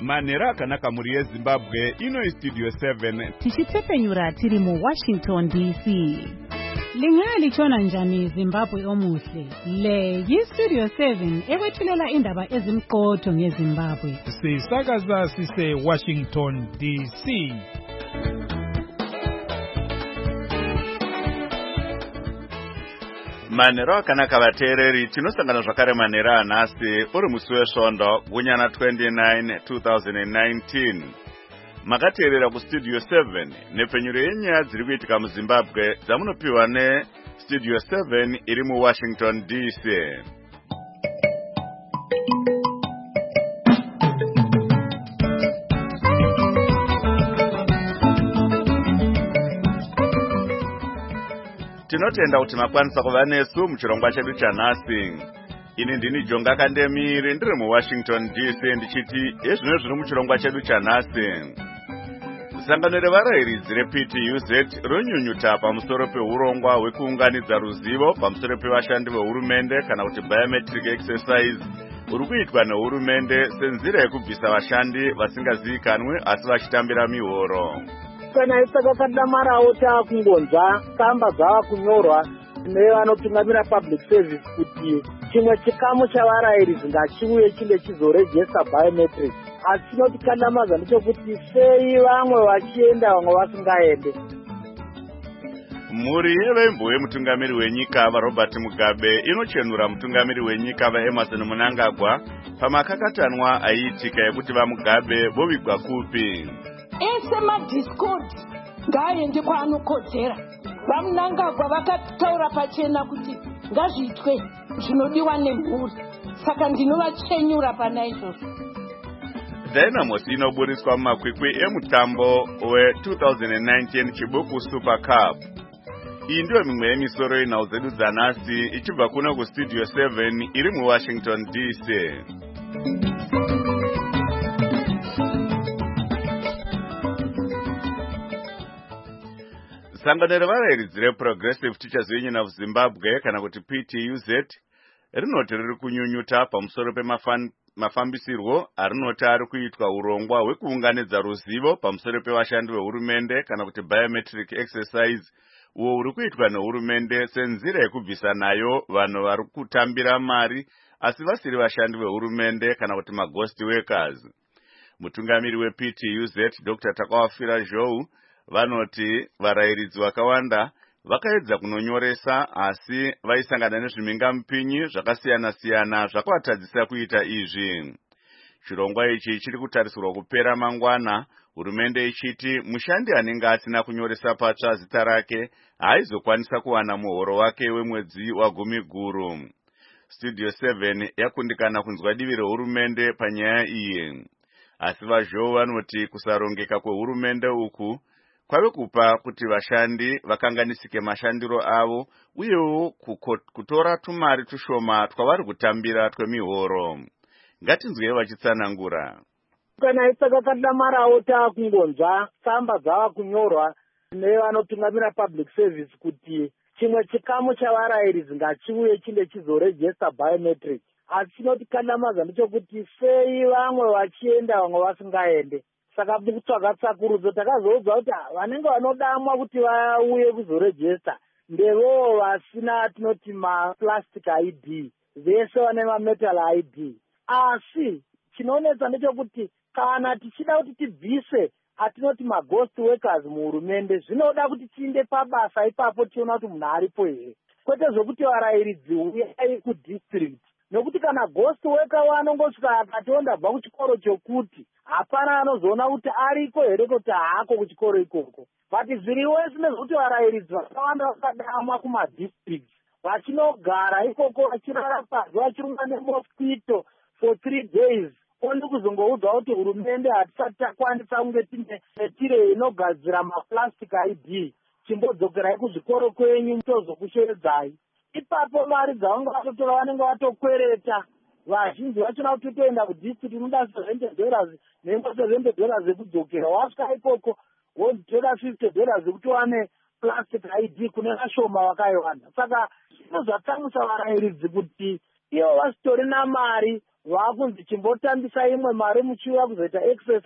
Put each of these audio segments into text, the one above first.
Manhero akanaka muri yeZimbabwe ino Studio 7 tichitsepenyura tiri mu Washington DC. Lingalitshona njani Zimbabwe omuhle? Le yi-Studio 7 ekwethulela indaba ezimqotho ngeZimbabwe. Sisakaza sise Washington DC. Manhero akanaka vateereri, tinosangana zvakare manhero anhasi uri musi wesvondo gunyana 29 2019. Makateerera kuStudio 7 nepfenyuro yenyaya dziri kuitika muZimbabwe dzamunopiwa neStudio 7 iri muWashington DC. Tinotenda kuti makwanisa kuva nesu muchirongwa chedu chanhasi. Ini ndini Jonga Kandemiri ndiri muWashington DC ndichiti ezvino zviri muchirongwa chedu chanhasi. Sangano revarayiridzi rePTUZ ronyunyuta pamusoro peurongwa hwekuunganidza ruzivo pamusoro pevashandi vehurumende kana kuti biometric exercise uri kuitwa nehurumende senzira yekubvisa vashandi vasingazivikanwi asi vachitambira mihoro. Kana isakakadamarawo taakungonzwa tsamba dzava kunyorwa nevanotungamira public service kuti chimwe chikamu chavarayiridzi ngachiuye chinge chizorejesta biometric. Asi chinotikandamaza ndechekuti sei vamwe vachienda vamwe vasingaende. Mhuri yevembo wemutungamiri wenyika vaRobert Mugabe inochenura mutungamiri wenyika vaEmerson Mnangagwa pamakakatanwa aiitika ekuti vaMugabe vovigwa kupi. Ese madiscord ngaaende kwaanokodzera. VaMnangagwa vakataura pachena kuti ngazviitwe zvinodiwa nemhuri. Saka ndinovachenyura pana izvozvo. Dynamos inoburiswa mumakwikwi emutambo we-2019 Chibuku Super Cup. Iyi ndiyo mimwe yemisoro yenhau dzedu dzanhasi ichibva kuno kuStudio 7 iri muWashington DC. Sangano revarayiridzi reProgressive Teachers Union of Zimbabwe kana kuti PTUZ rinoti riri kunyunyuta pamusoro mafambisirwo arinoti ari kuitwa urongwa hwekuunganidza ruzivo pamusoro pevashandi vehurumende kana kuti biometric exercise uwo uri kuitwa nehurumende senzira yekubvisa nayo vanhu vari kutambira mari asi vasiri vashandi vehurumende kana kuti maghost workers. Mutungamiri wePTUZ Dr. Takawafira Zhou vanoti varayiridzi vakawanda vakaedza kunonyoresa asi vaisangana nezvimingamupinyi zvakasiyana-siyana zvakavatadzisa kuita izvi. Chirongwa ichi chiri kutarisirwa kupera mangwana, hurumende ichiti mushandi anenge asina kunyoresa patsva zita rake haizokwanisa kuwana muhoro wake wemwedzi wa10. Studio 7 yakundikana kunzwa divi rehurumende panyaya iyi. Asi vaZhou vanoti kusarongeka kwehurumende uku kwave kupa kuti vashandi vakanganisike mashandiro avo uyewo kutora tumari tushoma twavari kutambira twemihoro. Ngatinzwe vachitsanangura. Kana isakakadamarawo taakungonzwa tsamba dzava kunyorwa nevanotungamira public service kuti chimwe chikamu chavarayiridzi ngachiuye chinge chizorejesta biometric. Asi chinotikandamaza ndechekuti sei vamwe vachienda vamwe vasingaende. Saka kutsvaga tsakurudzo takazoudzwa kuti vanenge vanodamwa kuti vauye kuzorejesta ndevowo vasina tinoti maplastic ID, vese vane mametal ID. Asi chinonetsa ndechekuti kana tichida kuti tibvise atinoti maghost workers muhurumende zvinoda kuti tiinde pabasa ipapo tiona kuti munhu aripo here, kwete zvokuti varayiridzi uyai kudistrict. Nokuti kana ghost worker wanongosvika akatonda bva kuchikoro chokuti hapana anozoona kuti ariko here kuti haako kuchikoro ikoko. But zviriwo nezvekuti varayiridzi vakawanda vakadamwa kumadistrict vachinogara ikoko vachirara pasi vachirumwa nemosquito for 3 days only kuzongoudzwa kuti hurumende hatisati takwanisa kunge tine tire inogadzira maplastic ID, chimbodzokerai kuzvikoro kwenyu tozokusheredzai. Ipapo mari dzavanga vatotora vanenge vatokwereta. Vazhinji vachona kuti toenda kudistrict unoda $70 nengo $70 ekudzokera. Wasvika ikoko wotora $50 kuti wane plastic ID kune vashoma vakaiwana. Saka zvino zvatsamwisa varayiridzi kuti ivo vasitori namari vakunzi chimbotambisa imwe mari muchiuya kuzoita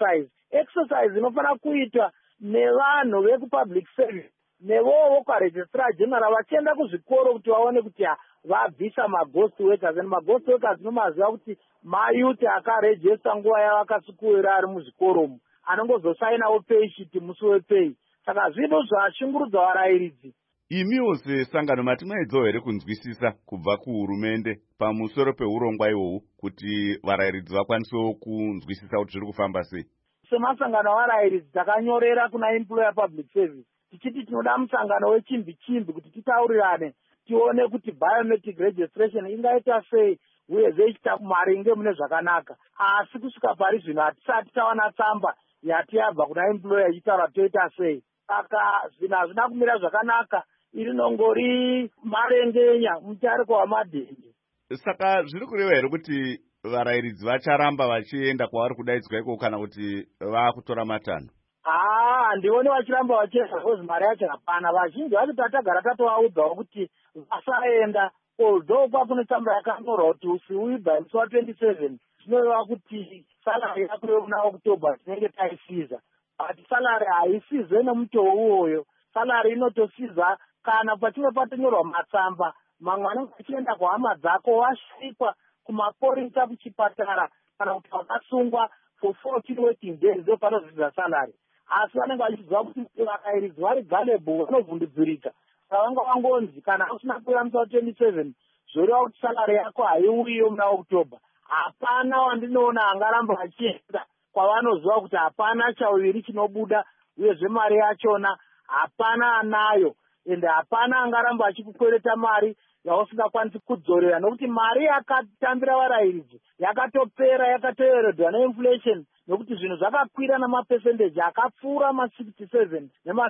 exercise inofanira kuitwa nevanhu vekupublic service nevowo kwaregistrar general vachienda kuzvikoro kuti vaone kuti vabvisa maghost workers. And maghost workers nomaziva kuti mayuti akarejista nguva yavakasikuwira ari muzvikoromo anongozosainawo payshiti musi wepay. Saka zvinhu zvashungurudza varayiridzi. Imiwo sesangano mati maidzo here kunzwisisa kubva kuhurumende pamusoro peurongwa ihwohwu kuti varayiridzi vakwanisewo kunzwisisa kuti zviri kufamba sei? Semasangano avarayiridzi takanyorera kuna employer public service tichiti tinoda musangano wechimbi kuti titaurirane tione kuti biometric registration ingaita sei uyezve ichita maringe mune zvakanaka. Asi kusvika pari zvino hatisati tawana tsamba yati yabva kuna employer ichitaura toita sei. Saka zvinhu hazvina kumira zvakanaka, iri nongori marengenya mutariko wamadhende. Saka zviri kureva here kuti varayiridzi vacharamba vachienda kwavari kudaidzwa ikoko kana kuti vakutora matanho? Handioni vachiramba vachienda because mari yacho hapana. Vazhinji vacho tatagara tatovaudzawo kuti vasaenda, although kwakune tsamba yakanyorwa kuti usiuyi by musi wa27 zvinoreva kuti salary yako yomuna October tinenge taisiza. But salary haisizwe nemutoo uwoyo. Salary inotosiza kana pachinge patonyorwa matsamba mamwe anenge achienda kuhama dzako wasvikwa kumapurisa kuchipatara kana kuti wakasungwa for 14 working days ndopanozvidza salary. Asi vanenge vachiziva kuti vakayiridzi vari gullible vanovhundudzirika. Saka vanga vangonzi kana usina kuwira musi wa27 zvoreva kuti salary yako haiuyiyo muna October. Hapana wandinoona angaramba vachienda kwavanoziva kuti hapana chauviri chinobuda uyezve mari yachona hapana anayo, ende hapana angaramba achikukwereta mari yausingakwanisi kudzorera, nokuti mari yakatambira varayiridzi yakatopera yakatoeredwa neinflation, nokuti zvinhu zvakakwira namapercentage akapfuura ma67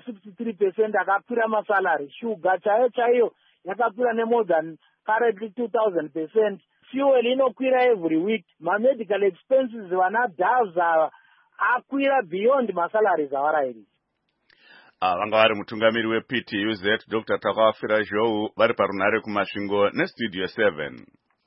nema63% akakwira masalary. Shuga chaiyo yakakwira nemore than currently 2000%. Fuel inokwira every week. Medical expenses vana doves akwira beyond masalaries avarayiridzi. Vanga vari mutungamiri wePTUZ Dr. Takawafira Zhou vari parunhare kumasvingo nestudio 7.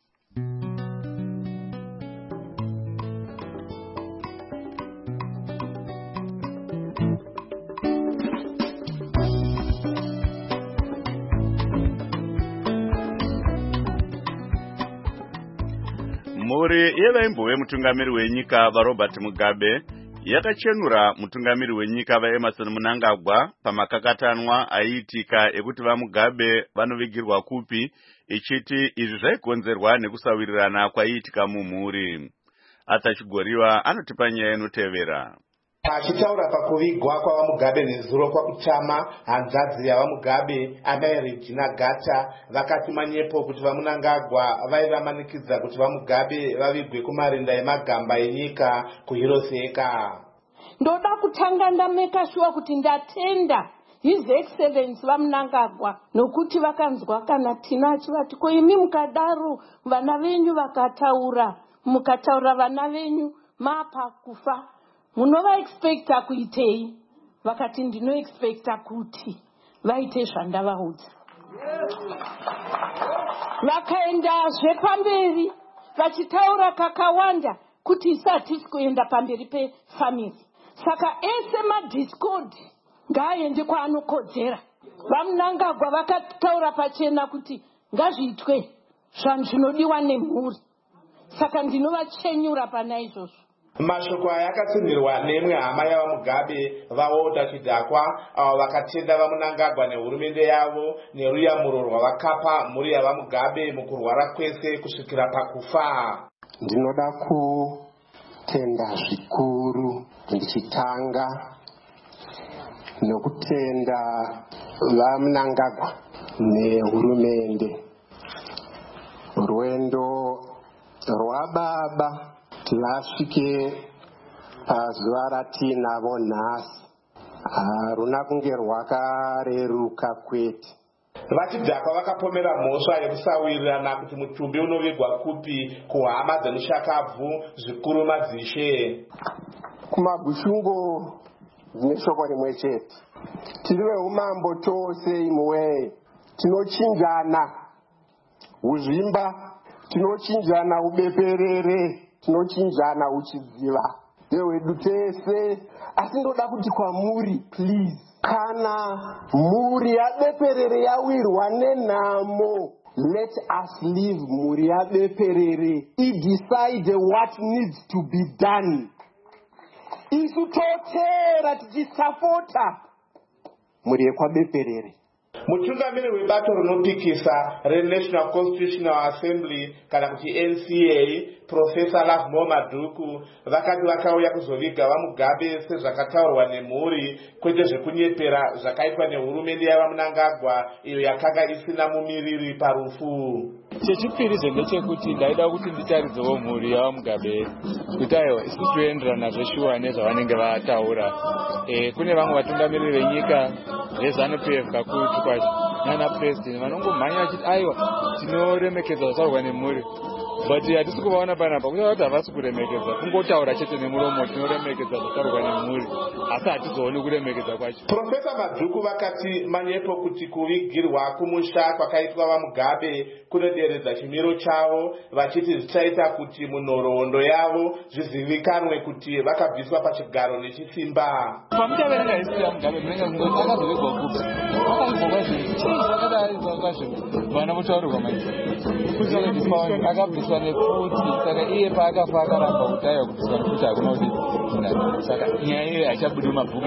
Mhuri yevaimbove mutungamiri wenyika vaRobert Mugabe yakachenura mutungamiri wenyika vaEmerson Mnangagwa pamakakatanwa aiitika ekuti vaMugabe vanovigirwa kupi, ichiti izvi zvaikonzerwa nekusawirirana kwaiitika mumhuri. Atachigoriwa anotipa nyaya inotevera. Achitaura pakuvigwa kwavaMugabe nezuro kwakutama, hanzvadzi yavaMugabe amai Regina Gata vakati manyepo kuti vaMnangagwa vaivamanikidza kuti vaMugabe vavigwe kumarinda emagamba enyika kuHiroseka. Ndoda kutanga ndameka sure kuti ndatenda His Excellency vaMnangagwa nokuti vakanzwa kana Tina achivati ko imi mukadaro vana venyu mukataura vana venyu mapa kufa munova expecta kuitei? Vakati ndino expecta kuti vaite zvandavaudza. Vakaendazve pamberi vachitaura kakawanda kuti isati kuenda pamberi pefamily. Saka ese madiscord ngaaende kwaanokodzera. VaMnangagwa vakataura pachena kuti ngazviitwe zvanhu zvinodiwa nemhuri. Saka ndinovachenyura pana izvozvo. Mashoko aya akatsindirwa nemwe hama yavaMugabe vaOda Chidhakwa avo vakatenda vaMnangagwa nehurumende yavo neruyamuro rwavakapa mhuri yavaMugabe mukurwara kwese kusvikira pakufa. Ndinoda kutenda zvikuru ndichitanga nokutenda vaMnangagwa nehurumende. Rwendo rwababa vasvike pazuva ratinavo nhasi haruna kunge rwakareruka kwete. VaChidhakwa vakapomera mhosva yekusawirirana kuti mutumbi unovigwa kupi kuhama dzemushakabvu zvikuru madzishe. Kumagushungo dzine shoko rimwe chete. Tiri veumambo tose imwe tinochinjana uzvimba tinochinjana ubeperere, tinochinjana uchidziva hwedu tese. Asi ndoda kuti kwamuri please, kana mhuri yabeperere yawirwa nenhamo, let us leave mhuri yabeperere decide what needs to be done. Isu totera tichisapota mhuri yekwabeperere. Mutungamiri webato rinopikisa reNational Constitutional Assembly kana kuti NCA, Professor Lovemore Madhuku, vakati vakauya kuzoviga vaMugabe sezvakataurwa nemhuri, kwete zvekunyepera zvakaitwa nehurumende yavaMnangagwa iyo yakanga isina mumiriri parufu. Chechipiri ndechekuti ndaida kuti nditaridzewo mhuri yavaMugabe kuti aiwa isusu toenderana zveshuwa nezvavanenge vataura. Kune vamwe vatungamiriri venyika veZANU-PF kakurutu kwacho nana president vanongomhanya vachiti aiwa tinoremekedza zvataurwa nemhuri, but hatisi kuvaona panapa kutaa kuti havasi kuremekedza, kungotaura chete nemuromo tinoremekedza zvataurwa nemhuri, asi hatizooni kuremekedza kwacho. Profesa Madhuku vakati manyepo kuti kuvigirwa kumusha kwakaitwa vaMugabe kunoderedza chimiro chavo, vachiti zvichaita kuti munhoroondo yavo zvizivikanwe kuti vakabviswa pachigaro nechisimba. Pamuchaverenga history yaMugabe munenge kungoti akazovigwa kupi, akavigwa kwazvo chii zvakadarizwa kwazvo vana mutaurirwa maizvo kuti akabviswa nekuti saka iye paakafa akaramba kuti aiwa kubviswa nekuti hakuna kuti saka nyaya iyoyo haichabudi mumabhuku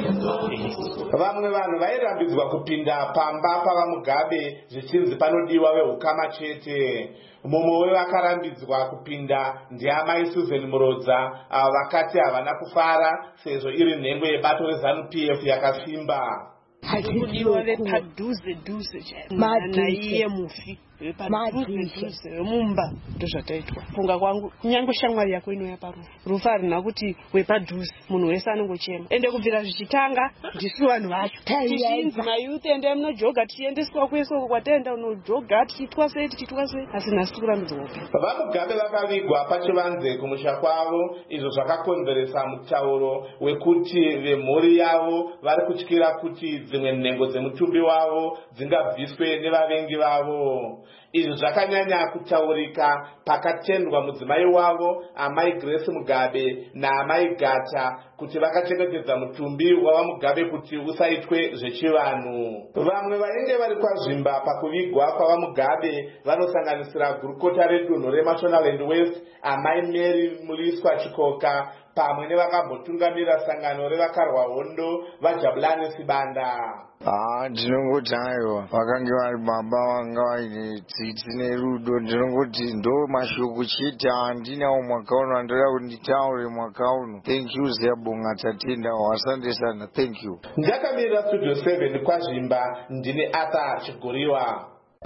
echi. Vamwe vanhu vairambidzwa kupinda pamba pavaMugabe zvichinzi panodiwa vehukama chete. Mumwe wevakarambidzwa kupinda ndiamai Susan Murodza, avo vakati havana kufara sezvo iri nhengo yebato reZANU-PF yakasimba. Hakudiwa vepadhuze dhuze naiye mufi vepadhuze vemumba ndozvataitwa. Funga kwangu kunyange shamwari yako inouya parufu, rufu harina kuti wepadhuze, munhu wese anongochema. Ende kubvira zvichitanga ndisu vanhu vacho tichinzi mayuth ende munojoga, tichiendeswa kwese kwataenda unojoga tichiitwa sei, asi nhasi tikurambidzwa upi. VaMugabe vakavigwa pachivanze kumusha kwavo, izvo zvakakonzeresa mutauro wekuti vemhuri yavo vari kutyira kuti dzimwe nhengo dzemutumbi wavo dzingabviswe nevavengi vavo. Izvi zvakanyanya kutaurika pakatendwa mudzimai wavo amai Grace Mugabe naamai Gata kuti vakachengetedza mutumbi wavaMugabe kuti usaitwe zvechivanhu. Vamwe vainge vari kwazvimba pakuvigwa kwavaMugabe vanosanganisira gurukota redunhu reMashonaland West amai Mary Muliswa Chikoka pamwe nevakambotungamira sangano revakarwa hondo vaJabulani Sibanda. Ndinongoti aiwa vakange vari baba vanga vaine tsitsi nerudo, ndinongoti ndo mashoko chete handinawo mwaka uno, ndoda kuti nditaure mwaka uno. Thank you Ziyabonga tatenda wasandesana, thank you. Ndakamirira Studio 7 kwazvimba, ndine Arthur Chiguriwa.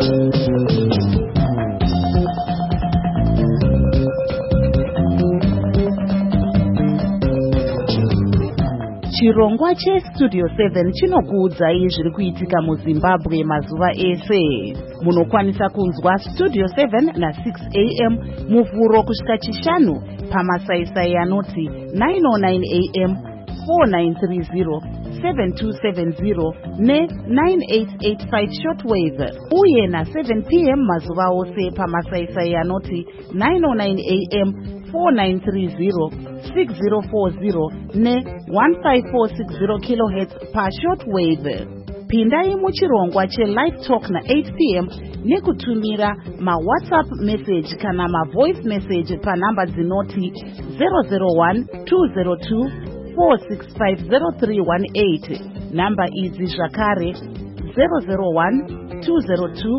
Chirongwa cheStudio 7 chinokuudzai zviri kuitika muZimbabwe mazuva ese. Munokwanisa kunzwa Studio 7 na6 am muvhuro kusvika chishanu pamasaisai anoti 909 am, 4930, 7270 ne9885 shortwave, uye na7 pm mazuva ose pamasaisai anoti 909 am, 4930, 6040 ne1540 kHz pashortwave. Pindai muchirongwa chelive talk na8 pm nekutumira mawhatsapp message kana mavoice message panhamba dzinoti 001 202 4650318. Namba idzi zvakare 001 202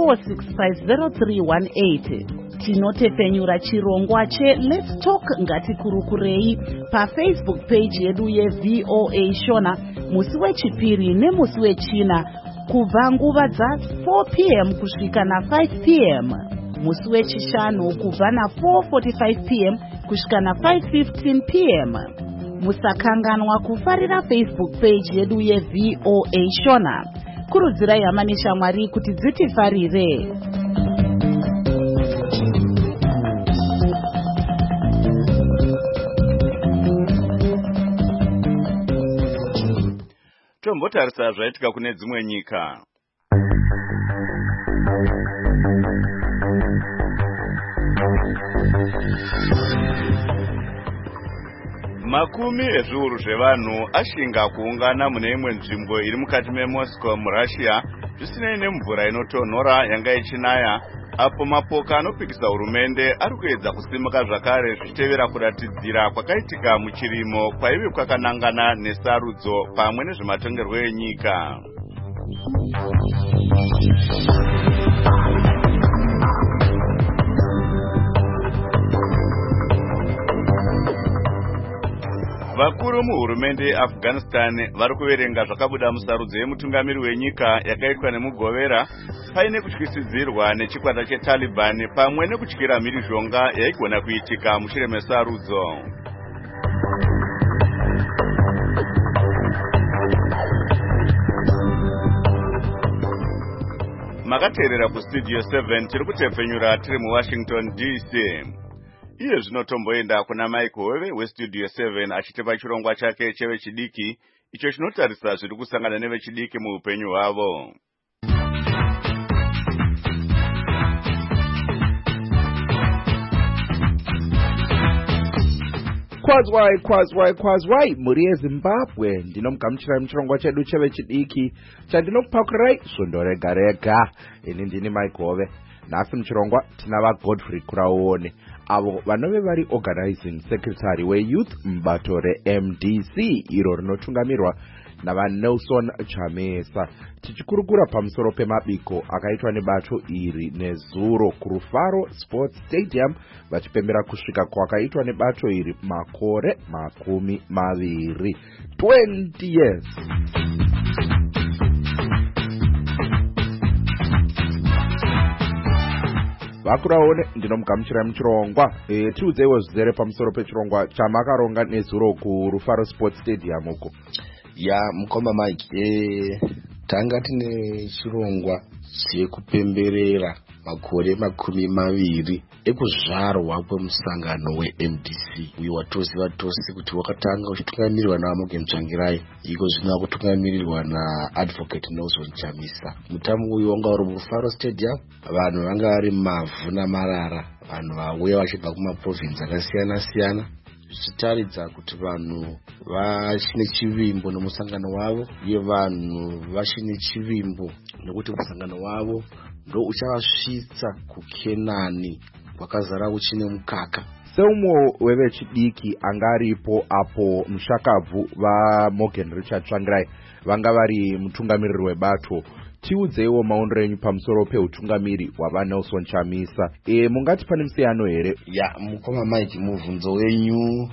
4650318. Tinotepfenyura chirongwa cheLet's Talk ngatikurukurei paFacebook page yedu yeVOA Shona musi wechipiri nemusi wechina kubva nguva dza4 pm kusvika na5 pm, musi wechishanu kubva na4:45 pm kusvika na5:15 pm. Musakanganwa kufarira Facebook page yedu yeVOA Shona. Kurudzirai hama neshamwari kuti dzitifarire. Tombotarisa zvaitika kune dzimwe nyika. Makumi ezviuru zvevanhu ashinga kuungana mune imwe nzvimbo iri mukati meMoscow muRussia zvisinei nemvura inotonhora yanga ichinaya, apo mapoka anopikisa hurumende ari kuedza kusimuka zvakare zvichitevera kuratidzira kwakaitika muchirimo kwaive kwakanangana nesarudzo pamwe nezvematongerwo enyika. Vakuru muhurumende yeAfghanistan vari kuverenga zvakabuda musarudzo yemutungamiri wenyika yakaitwa nemugovera paine kutyisidzirwa nechikwata cheTaliban pamwe nekutyira mhirizhonga yaigona kuitika mushure mesarudzo. Makateerera kustudio 7 tiri kutepfenyura tiri muWashington DC. Iye zvinotomboenda kuna Mike Hove westudio 7 achitipa chirongwa chake chevechidiki icho chinotarisa zviri kusangana nevechidiki muupenyu hwavo. Kwazwai muri yeZimbabwe ndinomugamuchirai muchirongwa chedu chevechidiki chandinokupakurai svondo rega rega. Ini ndini Mike Hove. Nhasi muchirongwa tina vaGodfrey Kuraone avo vanove vari organizing secretary weYouth mubato reMDC iro rinotungamirwa navaNelson Chamisa, tichikurukura pamusoro pemabiko akaitwa nebato iri nezuro kuRufaro Sports Stadium vachipembera kusvika kwakaitwa nebato iri makore 20 years. Vakuraone ndinomugamuchirai muchirongwa. Tiudzeiwo zvizere pamusoro pechirongwa chamakaronga nezuro kuRufaro Sports Stadium uko. Mukoma Mike, tanga tine chirongwa chekupemberera makore 20 ekuzvarwa kwemusangano weMDC uyo watoziva tose kuti wakatanga uchitungamirirwa naMorgan Tsvangirai, iko zvino kutungamirirwa naAdvocate Nelson Chamisa. Mutambo uyu wanga uri muRufaro Stadium, vanhu vanga vari mavhu namarara, vanhu vauya vachibva kumaprovinsi akasiyana siyana zvichitaridza kuti vanhu vachine chivimbo nomusangano wavo uye vanhu vachine chivimbo nokuti musangano wavo ndo uchavasvitsa kuKenani kwakazara kuchine mukaka. Seumwe wevechidiki anga aripo apo mushakabvu vaMorgan Richard Tsvangirai vanga vari mutungamiriri webato, tiudzeiwo maonero enyu pamusoro peutungamiri hwavaNelson Chamisa. Mungati pane musiyano here? Mukoma Mike, mubvunzo wenyu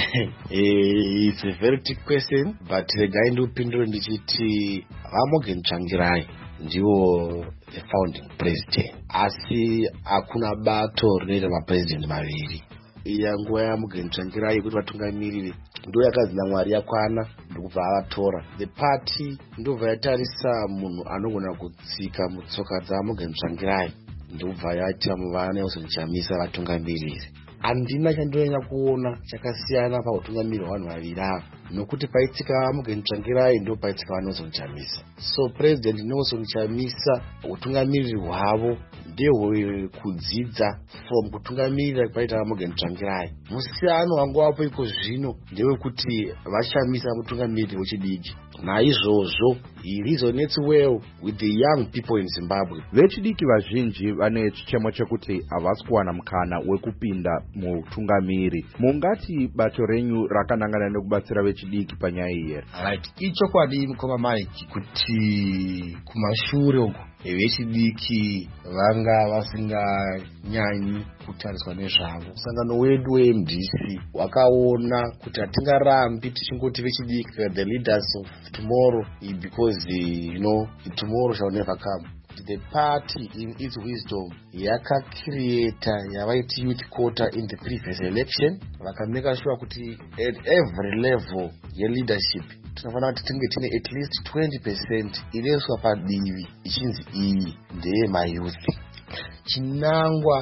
it's a very tricky question, but regai ndiupindure ndichiti vaMorgan Tsvangirai ndiwo the founding president, asi hakuna bato rinoita mapresident maviri. Iya nguva yaMorgan Tsvangirai yekuti vatungamiriri ndo yakazi naMwari yakwana ndokubva avatora. The party ndobva yatarisa munhu anogona kutsika mutsoka dzaMorgan Tsvangirai ndobva yaita vaNelson Chamisa vatungamiriri. Handina chandonyanya kuona chakasiyana pautungamiriri hwavanhu vaviri ava, nokuti paitsika Morgan Tsvangirai ndo paitsika vaNelson Chamisa. So President Nelson Chamisa utungamiriri hwavo ndehwekudzidza from kutungamirira kwaita Morgan Tsvangirai. Musiyano wangu wapo iko zvino ndewekuti vaChamisa mutungamiriri wechidiki. Naizvozvo he resonates well with the young people in Zimbabwe. Vechidiki vazhinji vane chichemo chekuti havasi kuwana mukana wekupinda mutungamiri. Mungati bato renyu rakanangana nekubatsira vechidiki panyaya iyi? Ichokwadi mukoma Mike kuti kumashure uko vechidiki vanga vasinganyanyi kutariswa nezvavo. Musangano wedu weMDC wakaona kuti hatingarambi tichingoti vechidiki the leaders of tomorrow, because tomorrow shall never come. The party in its wisdom yakacreata yavaiti youth quota in the previous election, vakameka sure kuti at every level yeleadership tinofanira kuti tinge tine at least 20% inoiswa padivi ichinzi iyi ndeye mayouth. Chinangwa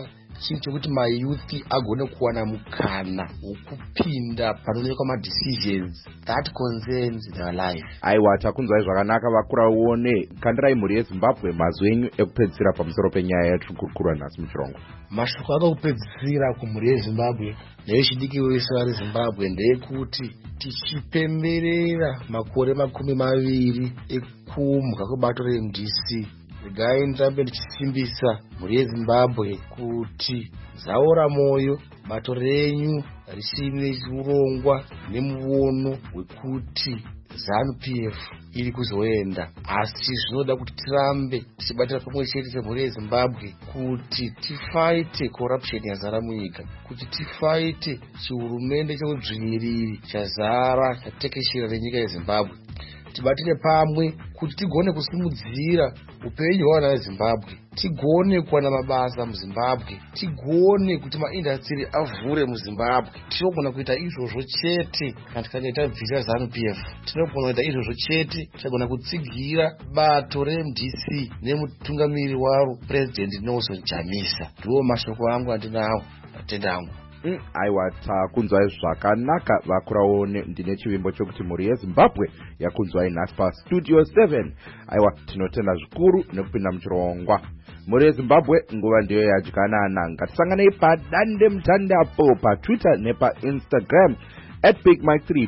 chinhu chekuti mayouth agone kuwana mukana wokupinda panoonekwa madecisions that concerns their life. Aiwa, takunzwai zvakanaka vakura uone. Kandirai mhuri yeZimbabwe mazwi enyu ekupedzisira pamusoro penyaya yatiri kukurukura nhasi muchirongwa. Mashoko akupedzisira kumhuri yeZimbabwe nevechidiki vese vari Zimbabwe ndeyekuti tichipemberera makore 20 ekumbwa kwebato reMDC, regai ndirambe ndichisimbisa mhuri yeZimbabwe kuti zaora moyo, bato renyu richine urongwa nemuono wekuti ZANU-PF iri kuzoenda, asi zvinoda kuti tirambe tichibatira pamwe chete semhuri yeZimbabwe kuti tifaite corruption yazara munyika, kuti tifaite chihurumende cheudzvinyiriri chazara chatekeshera renyika yeZimbabwe. Tibatire pamwe kuti tigone kusimudzira upenyu hwavana veZimbabwe, tigone kuwana mabasa muZimbabwe, tigone kuti maindastry avhure muZimbabwe. Tinogona kuita izvozvo chete kana tikange tabvisa ZANU-PF. Tinogona kuita izvozvo chete tikagona kutsigira bato reMDC nemutungamiri waro President Nelson Chamisa. Ndiwo mashoko angu andinawo, atenda angu. Aiwa, takunzwai zvakanaka vakuraone. Ndine chivimbo chokuti mhuri yeZimbabwe yakunzwai nhasi paStudio 7. Aiwa, tinotenda zvikuru nekupinda muchirongwa. Mhuri yeZimbabwe, nguva ndiyo yadyanana. Ngatisanganei padande mutandapo paTwitter nepaInstagram @BigMike3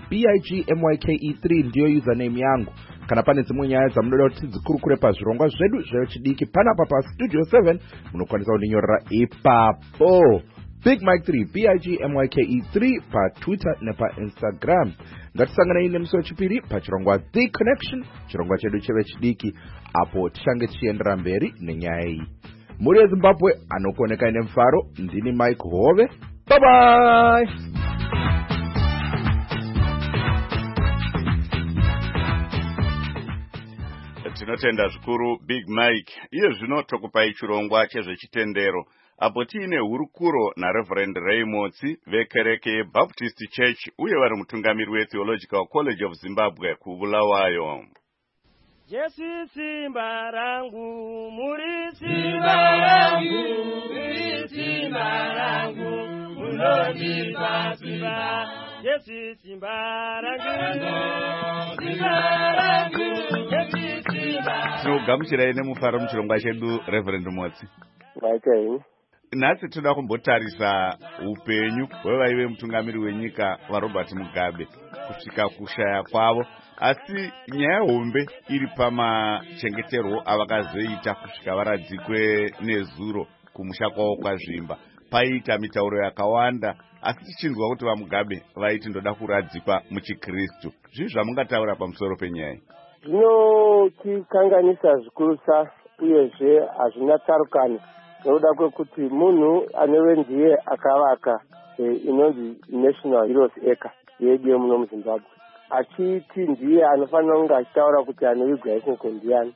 BIGMYKE3 ndiyo username yangu. Kana pane dzimwe nyaya dzamunoda kuti tidzikurukure pazvirongwa zvedu zvechidiki panapa paStudio 7, munokwanisa kundinyorera ipapo. BigMike3 BIGMYKE3 paTwitter nepaInstagram. Ngatisanganei nemusi wechipiri pachirongwa The Connection, chirongwa chedu chevechidiki, apo tichange tichiendera mberi nenyaya iyi. Mhuri yeZimbabwe, anokuoneka ine mufaro, ndini Mike Hove. Bye bye. Tinotenda zvikuru Big Mike. Iye zvino tokupai chirongwa chezvechitendero, apo tiine hurukuro naReverend Ray Motsi vekereke yeBaptist Church uye vari mutungamiri weTheological College of Zimbabwe kuBulawayo. Jesu simba rangu, muri simba rangu, muri simba rangu, munonipa simba. Jesu simba rangu, simba rangu, Jesu simba. Tinogamuchirai nemufaro muchirongwa chedu Reverend Motsi. Right. Nhasi toda kumbotarisa upenyu hwevaive mutungamiri wenyika vaRobert Mugabe kusvika kushaya kwavo, asi nyaya hombe iri pamachengeterwo avakazoita kusvika varadzikwe nezuro kumusha kwavo kwaZvimba. Paita mitauro yakawanda, asi tichinzwa kuti vaMugabe vaiti ndoda kuradzikwa muchiKristu. Zvii zvamungataura pamusoro penyaya? Zvinotikanganisa zvikurusa uyezve hazvina tsarukano, nokuda kwekuti munhu anove ndiye akavaka inonzi National Heroes Acre yedu muno muZimbabwe, achiti ndiye anofanira kunge achitaura kuti anovigwa ikoko ndiani.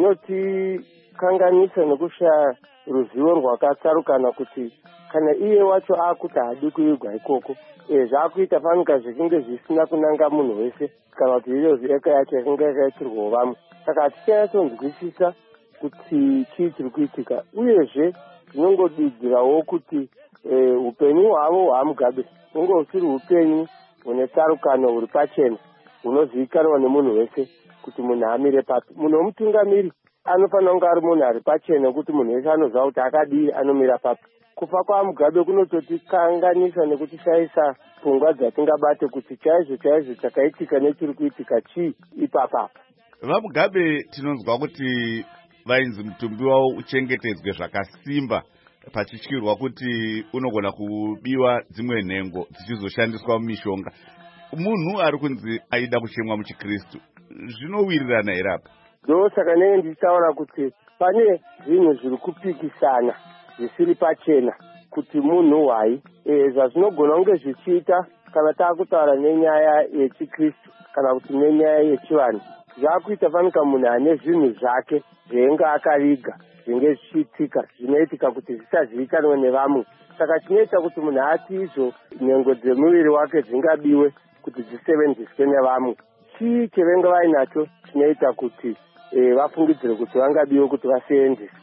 Inotikanganisa nekushaya ruzivo rwakatsarukana kuti kana iye wacho akuti haadi kuvigwa ikoko, zvaakuita fanika zvikinge zvisina kunanga munhu wese, kana kuti Heroes Acre yacho yakinge yakaitirwawo vamwe. Saka hatichanyatsokunzwisisa kuti chii chiri kuitika, uyezve tinongodidzirawo kuti upenyu hwavo hwaMugabe hunge husiri upenyu hune tsarukano, huri pachena, hunozivikanwa nemunhu wese kuti munhu amire papi. Munhu womutungamiri anofanira kunge ari munhu ari pachena, kuti munhu wese anoziva kuti akadii, anomira papi. Kufa kwaMugabe kunototikanganisa nekutishayisa pfungwa dzatingabate kuti chaizvo chaizvo chakaitika nechiri kuitika chii ipapapa. VaMugabe tinonzwa kuti vainzi mutumbi wavo uchengetedzwe zvakasimba, pachityirwa kuti unogona kubiwa dzimwe nhengo dzichizoshandiswa mumishonga. Munhu ari kunzi aida kuchemwa muchiKristu, zvinowirirana here apa? Ndosaka nenge ndichitaura kuti pane zvinhu zviri kupikisana zvisiri pachena kuti munhu wai zvazvinogona kunge zvichiita kana taakutaura nenyaya yechiKristu kana kuti nenyaya yechivanhu. Zvaakuita fanika munhu ane zvinhu zvake zvenga akaviga zvinge zvichiitika, zvinoitika kuti zvisazivikanwe nevamwe. Saka chinoita kuti munhu ati izvo nhengo dzemuviri wake dzingabiwe kuti dzisevenziswe nevamwe. Chii chevenga vainacho chinoita kuti vafungidzire kuti vangabiwe kuti vasevenziswe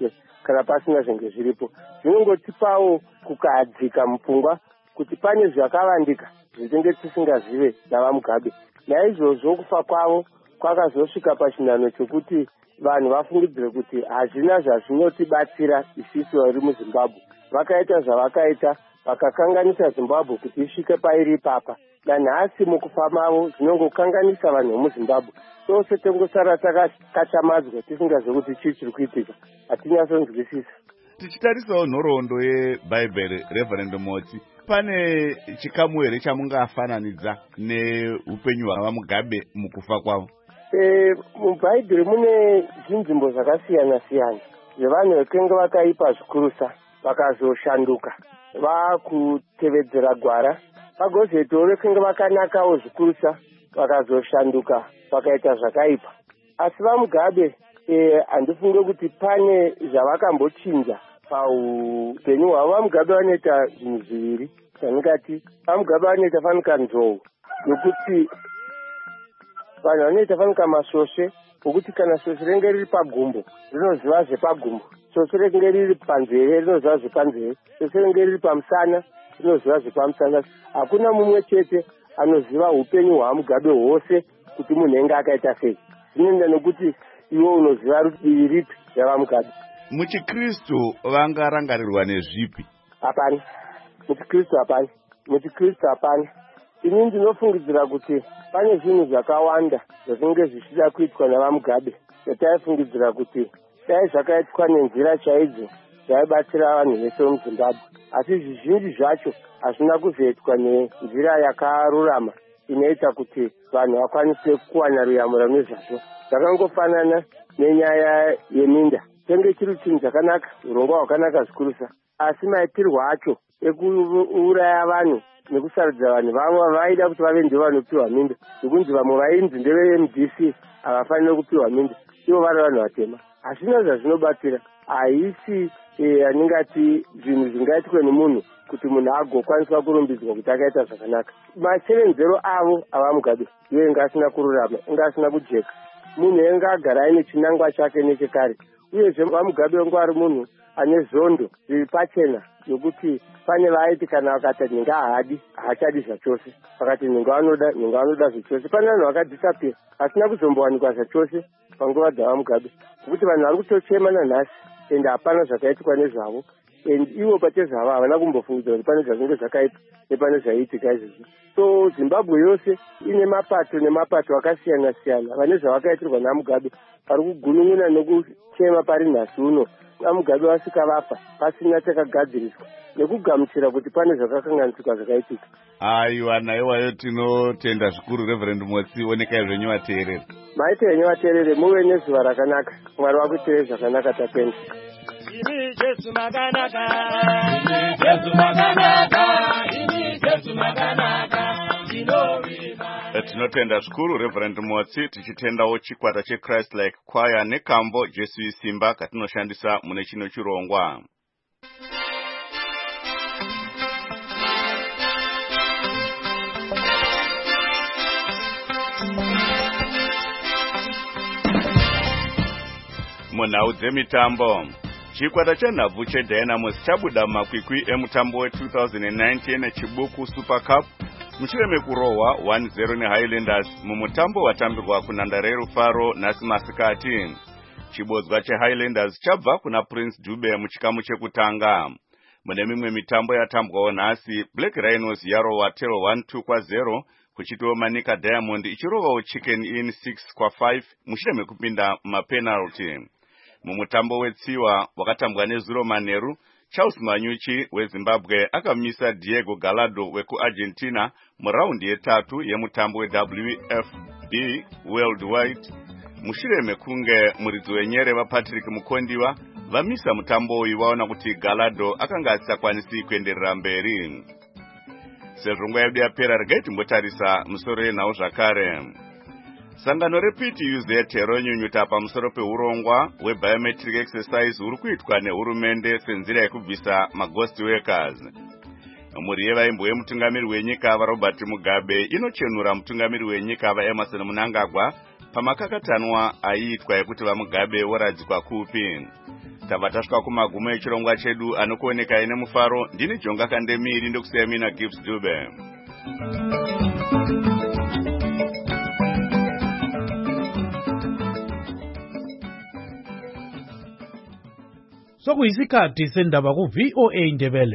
kana pasina zvinge zviripo. Zvinongotipawo kukadzika mupfungwa kuti pane zvakavandika zvitinge tisingazive navaMugabe. Naizvozvo kufa kwavo kwakazosvika pachinhano chokuti vanhu vafungidzire kuti hazvina zvazvinotibatsira isisu vari muZimbabwe. Vakaita zvavakaita vakakanganisa Zimbabwe kuti isvike pairi ipapa. Nanhasi mukufa mavo zvinongokanganisa vanhu vemuZimbabwe. Tose tongosara takachamadzwa tisingazivi kuti chii chiri kuitika. Hatinyatsonzwisisa. Tichitarisawo nhoroondo yeBhaibheri, Reverend Motsi, pane chikamu here chamungafananidza neupenyu hwavaMugabe mukufa kwavo? MuBhaibheri mune zvinzvimbo zvakasiyana-siyana zvevanhu vekenge vakaipa zvikurusa vakazoshanduka vakutevedzera gwara, vagozoitawo vekenge vakanakawo zvikurusa vakazoshanduka vakaita zvakaipa. Asi vaMugabe handifunge kuti pane zvavakambochinja paupenyu hwavo. VaMugabe vanoita zvinhu zviviri zvandingati. VaMugabe vanoita fanika nzou yokuti vanhu vanoita fanika masvosve okuti kana svosve renge riri pagumbo rinoziva zvepagumbo, svosve renge riri panzeve rinoziva zvepanzeve, svosve renge riri pamusana rinoziva zvepamusana. Hakuna mumwe chete anoziva upenyu hwaMugabe hwose kuti munhu enge akaita sei. Zvinoenda nokuti iwo unoziva rudivi ripi ravaMugabe. MuchiKristu vangarangarirwa nezvipi? Hapana. Muchikristu hapana. Ini ndinofungidzira kuti pane zvinhu zvakawanda zvinenge zvichida kuitwa navaMugabe zvataifungidzira kuti dai zvakaitwa nenzira chaidzo zvaibatsira vanhu vese vemuZimbabwe. Asi zvizhinji zvacho hazvina kuzoitwa nenzira yakarurama inoita kuti vanhu vakwanise kuwana ruyamura nezvazvo. Zvakangofanana nenyaya yeminda. Tenge chiri chinhu chakanaka, urongwa hwakanaka zvikurusa, asi maitirwo acho ekuuraya vanhu nekusarudza vanhu vamwe vaida kuti vave ndivo vanopiwa minda, nokunzi vamwe vainzi ndeve-MDC havafaniri kupiwa minda, ivo vari vanhu vatema. Hazvina zvazvinobatsira. Haisi handingati zvinhu zvingaitwe nemunhu kuti munhu agokwaniswa kurumbidzwa kuti akaita zvakanaka. Machenenzero avo avaMugabe iye inga asina kururama, inga asina kujeka. Munhu enge agara aine chinangwa chake nechekare. Uyezve vaMugabe wangu ari munhu ane zondo riri pachena yokuti pane vaiti kana vakati nhinga haadi haachadi zvachose, vakati nhinga vanoda zvachose. Pane vanhu vakadhisapira asina kuzombowanikwa zvachose panguva dzavaMugabe, nokuti vanhu vari kutochema nanhasi ende hapana zvakaitwa nezvavo. Ivo pachezvavo havana kumbofungidzira kuti pane zvazvinge zvakaitwa nepane zvaiitika izvozvi. So Zimbabwe yose ine mapato nemapato akasiyana-siyana. Vane zvavakaitirwa naMugabe vari kugunun'una nokuchema pari nhasi uno. vaMugabe vasvika vafa pasina chakagadziriswa nekugamuchira kuti pane zvakakanganisika zvakaitika. Aiwa naiwayo tinotenda zvikuru Reverend Motsi, onekai zvenyu vateereri. Maite henyu vateereri muve nezuva rakanaka. Mwari wakuitirei zvakanaka tatenda. Ini Jesu makanaka, ini Jesu makanaka, ini Jesu makanaka, tinotenda zvikuru Reverend Motsi, tichitendawo chikwata cheChrist Like Choir nekambo Jesu isimba katinoshandisa mune chino chirongwa. Munhau dzemitambo, chikwata chanhabvu cheDynamos chabuda mumakwikwi emutambo we2019 nechibuku Super Cup mushure mekurohwa 1-0 neHighlanders mumutambo watambirwa kunhandare yeRufaro nhasi masikati. Chibodzwa cheHighlanders chabva kuna Prince Dube muchikamu chekutanga. Mune mimwe mitambo yatambwawo nhasi, Black Rhinos yarohwa Tel 1-2-0 kuchitiwo Manika Diamond ichirovawo Chicken Inn 6-5 mushure mekupinda mapenalty. Mumutambo wetsiwa wakatambwa neZuro Maneru, Charles Manyuchi weZimbabwe akamisa Diego Gallardo wekuArgentina muraundi yetatu yemutambo weWFB Worldwide mushure mekunge muridzi wenyere vaPatrick Mukondiwa vamisa mutambo uyu vaona kuti Gallardo akanga asisakwanisi kuenderera mberi. Sezvo nguva yedu yapera, regai timbotarisa musoro yenhau zvakare. Sangano rePTUZ ronyenyuta pamusoro peurongwa hwebiometric exercise huri kuitwa nehurumende senzira yekubvisa maghost workers. Mhuri yevaimbo yemutungamiri wenyika vaRobert Mugabe inochenura mutungamiri wenyika vaEmerson Mnangagwa pamakakatanwa aiitwa ekuti vaMugabe voradzikwa kupi. tabva tasvika kumagumo echirongwa chedu anokuoneka ine mufaro. Ndini Jonga Kandemiri ndokusiya mina Gibbs Dube. Sokuyisikhathi sendaba ku VOA Ndebele.